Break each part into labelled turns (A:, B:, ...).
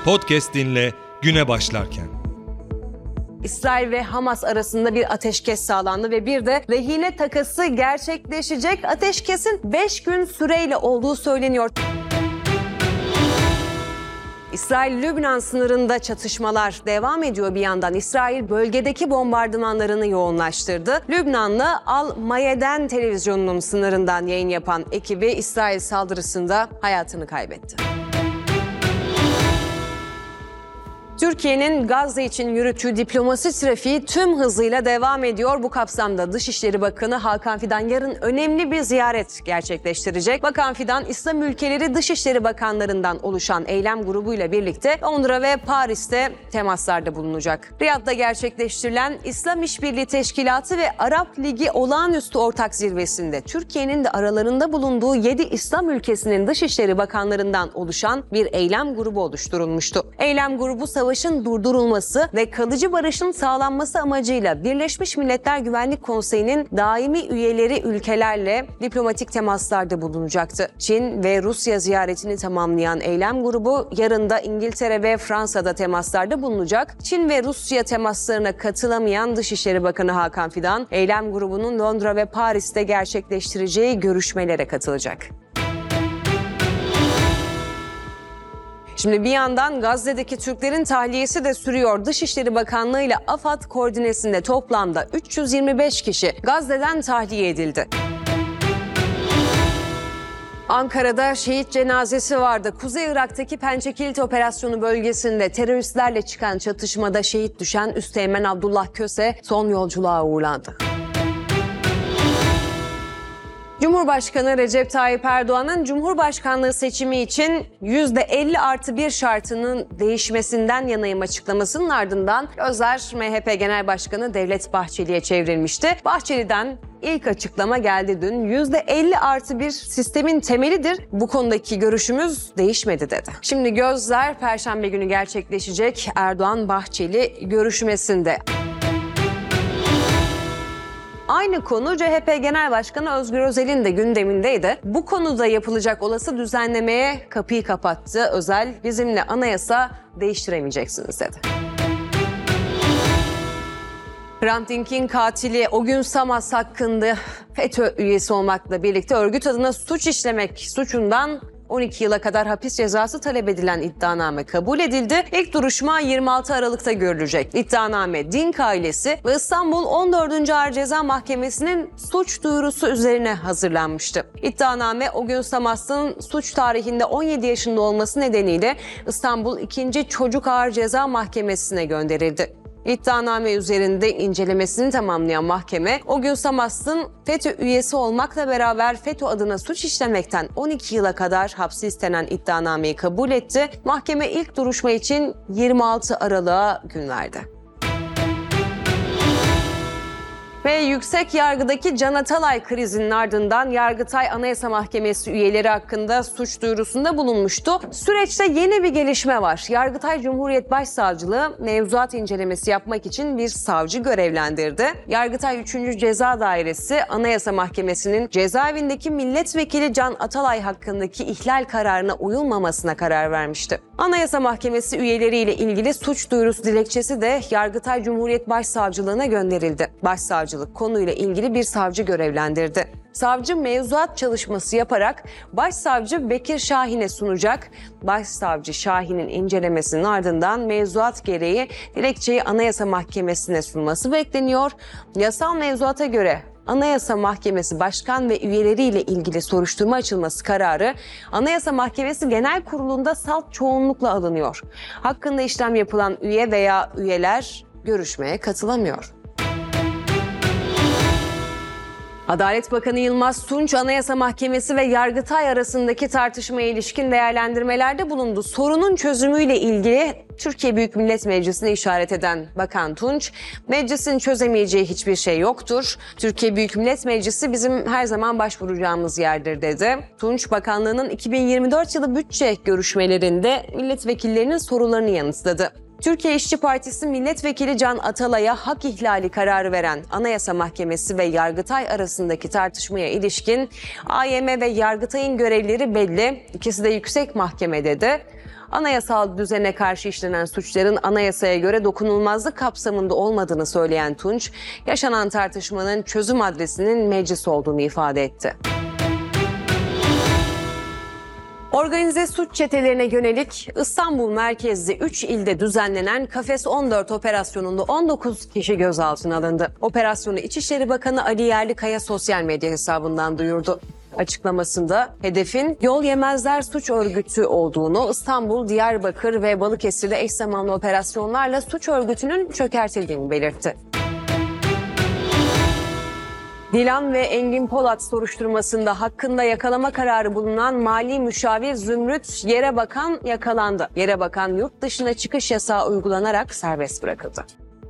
A: Podcast dinle güne başlarken.
B: İsrail ve Hamas arasında bir ateşkes sağlandı ve bir de rehine takası gerçekleşecek. Ateşkesin 5 gün süreyle olduğu söyleniyor. İsrail-Lübnan sınırında çatışmalar devam ediyor bir yandan. İsrail bölgedeki bombardımanlarını yoğunlaştırdı. Lübnanlı Al-Mayeden televizyonunun sınırından yayın yapan ekibi İsrail saldırısında hayatını kaybetti. Türkiye'nin Gazze için yürüttüğü diplomasi trafiği tüm hızıyla devam ediyor. Bu kapsamda Dışişleri Bakanı Hakan Fidan yarın önemli bir ziyaret gerçekleştirecek. Bakan Fidan, İslam ülkeleri Dışişleri Bakanlarından oluşan eylem grubuyla birlikte Londra ve Paris'te temaslarda bulunacak. Riyad'da gerçekleştirilen İslam İşbirliği Teşkilatı ve Arap Ligi Olağanüstü Ortak Zirvesi'nde Türkiye'nin de aralarında bulunduğu 7 İslam ülkesinin Dışişleri Bakanlarından oluşan bir eylem grubu oluşturulmuştu. Eylem grubu savaşın durdurulması ve kalıcı barışın sağlanması amacıyla Birleşmiş Milletler Güvenlik Konseyi'nin daimi üyeleri ülkelerle diplomatik temaslarda bulunacaktı. Çin ve Rusya ziyaretini tamamlayan eylem grubu yarın da İngiltere ve Fransa'da temaslarda bulunacak. Çin ve Rusya temaslarına katılamayan Dışişleri Bakanı Hakan Fidan, eylem grubunun Londra ve Paris'te gerçekleştireceği görüşmelere katılacak. Şimdi bir yandan Gazze'deki Türklerin tahliyesi de sürüyor. Dışişleri Bakanlığı ile AFAD koordinesinde toplamda 325 kişi Gazze'den tahliye edildi. Ankara'da şehit cenazesi vardı. Kuzey Irak'taki Pençekilit operasyonu bölgesinde teröristlerle çıkan çatışmada şehit düşen Üsteğmen Abdullah Köse son yolculuğa uğurlandı. Cumhurbaşkanı Recep Tayyip Erdoğan'ın Cumhurbaşkanlığı seçimi için %50+1 şartının değişmesinden yanayım açıklamasının ardından gözler MHP Genel Başkanı Devlet Bahçeli'ye çevrilmişti. Bahçeli'den ilk açıklama geldi dün. %50+1 sistemin temelidir. Bu konudaki görüşümüz değişmedi dedi. Şimdi gözler Perşembe günü gerçekleşecek Erdoğan-Bahçeli görüşmesinde. Aynı konu CHP Genel Başkanı Özgür Özel'in de gündemindeydi. Bu konuda yapılacak olası düzenlemeye kapıyı kapattı. Özel, bizimle anayasa değiştiremeyeceksiniz dedi. Hrant Dink'in katili O Gün Samas hakkında FETÖ üyesi olmakla birlikte örgüt adına suç işlemek suçundan 12 yıla kadar hapis cezası talep edilen iddianame kabul edildi. İlk duruşma 26 Aralık'ta görülecek. İddianame Dink ailesi ve İstanbul 14. Ağır Ceza Mahkemesi'nin suç duyurusu üzerine hazırlanmıştı. İddianame O Gün Samas'ın suç tarihinde 17 yaşında olması nedeniyle İstanbul 2. Çocuk Ağır Ceza Mahkemesi'ne gönderildi. İddianame üzerinde incelemesini tamamlayan mahkeme, O Gün Samas'ın FETÖ üyesi olmakla beraber FETÖ adına suç işlemekten 12 yıla kadar hapsi istenen iddianameyi kabul etti. Mahkeme ilk duruşma için 26 Aralık'a gün verdi. Ve yüksek yargıdaki Can Atalay krizinin ardından Yargıtay Anayasa Mahkemesi üyeleri hakkında suç duyurusunda bulunmuştu. Süreçte yeni bir gelişme var. Yargıtay Cumhuriyet Başsavcılığı mevzuat incelemesi yapmak için bir savcı görevlendirdi. Yargıtay 3. Ceza Dairesi Anayasa Mahkemesi'nin cezaevindeki milletvekili Can Atalay hakkındaki ihlal kararına uyulmamasına karar vermişti. Anayasa Mahkemesi üyeleriyle ilgili suç duyurusu dilekçesi de Yargıtay Cumhuriyet Başsavcılığına gönderildi. Başsavcılık konuyla ilgili bir savcı görevlendirdi. Savcı mevzuat çalışması yaparak Başsavcı Bekir Şahin'e sunacak. Başsavcı Şahin'in incelemesinin ardından mevzuat gereği dilekçeyi Anayasa Mahkemesi'ne sunması bekleniyor. Yasal mevzuata göre Anayasa Mahkemesi Başkan ve üyeleriyle ilgili soruşturma açılması kararı Anayasa Mahkemesi Genel Kurulu'nda salt çoğunlukla alınıyor. Hakkında işlem yapılan üye veya üyeler görüşmeye katılamıyor. Adalet Bakanı Yılmaz Tunç, Anayasa Mahkemesi ve Yargıtay arasındaki tartışmaya ilişkin değerlendirmelerde bulundu. Sorunun çözümüyle ilgili Türkiye Büyük Millet Meclisi'ne işaret eden Bakan Tunç, meclisin çözemeyeceği hiçbir şey yoktur. Türkiye Büyük Millet Meclisi bizim her zaman başvuracağımız yerdir dedi. Tunç, bakanlığının 2024 yılı bütçe görüşmelerinde milletvekillerinin sorularını yanıtladı. Türkiye İşçi Partisi Milletvekili Can Atalay'a hak ihlali kararı veren Anayasa Mahkemesi ve Yargıtay arasındaki tartışmaya ilişkin AYM ve Yargıtay'ın görevleri belli. İkisi de yüksek mahkemede de. Anayasal düzene karşı işlenen suçların anayasaya göre dokunulmazlık kapsamında olmadığını söyleyen Tunç, yaşanan tartışmanın çözüm adresinin meclis olduğunu ifade etti. Organize suç çetelerine yönelik İstanbul merkezli 3 ilde düzenlenen Kafes 14 operasyonunda 19 kişi gözaltına alındı. Operasyonu İçişleri Bakanı Ali Yerlikaya sosyal medya hesabından duyurdu. Açıklamasında hedefin Yol Yemezler Suç Örgütü olduğunu, İstanbul, Diyarbakır ve Balıkesir'de eş zamanlı operasyonlarla suç örgütünün çökertildiğini belirtti. Dilan ve Engin Polat soruşturmasında hakkında yakalama kararı bulunan mali müşavir Zümrüt Yerebakan yakalandı. Yerebakan yurt dışına çıkış yasağı uygulanarak serbest bırakıldı.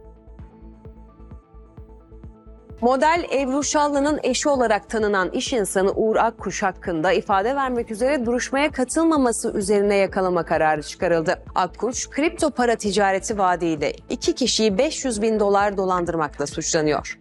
B: Model Ebru Şallı'nın eşi olarak tanınan iş insanı Uğur Akkuş hakkında ifade vermek üzere duruşmaya katılmaması üzerine yakalama kararı çıkarıldı. Akkuş, kripto para ticareti vaadiyle 2 kişiyi $500.000 dolandırmakla suçlanıyor.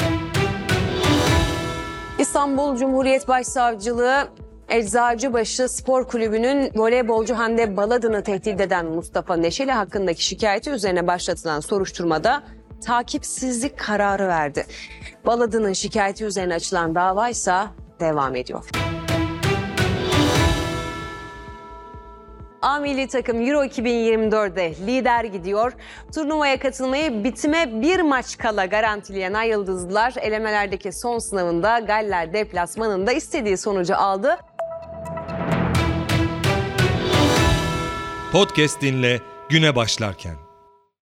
B: İstanbul Cumhuriyet Başsavcılığı Eczacıbaşı Spor Kulübü'nün voleybolcu Hande Baladın'ı tehdit eden Mustafa Neşeli hakkındaki şikayeti üzerine başlatılan soruşturmada takipsizlik kararı verdi. Baladın'ın şikayeti üzerine açılan dava ise devam ediyor. A milli takım Euro 2024'de lider gidiyor. Turnuvaya katılmayı bitime bir maç kala garantileyen Ay Yıldızlılar elemelerdeki son sınavında Galler deplasmanında istediği sonucu aldı.
A: Podcast dinle güne başlarken.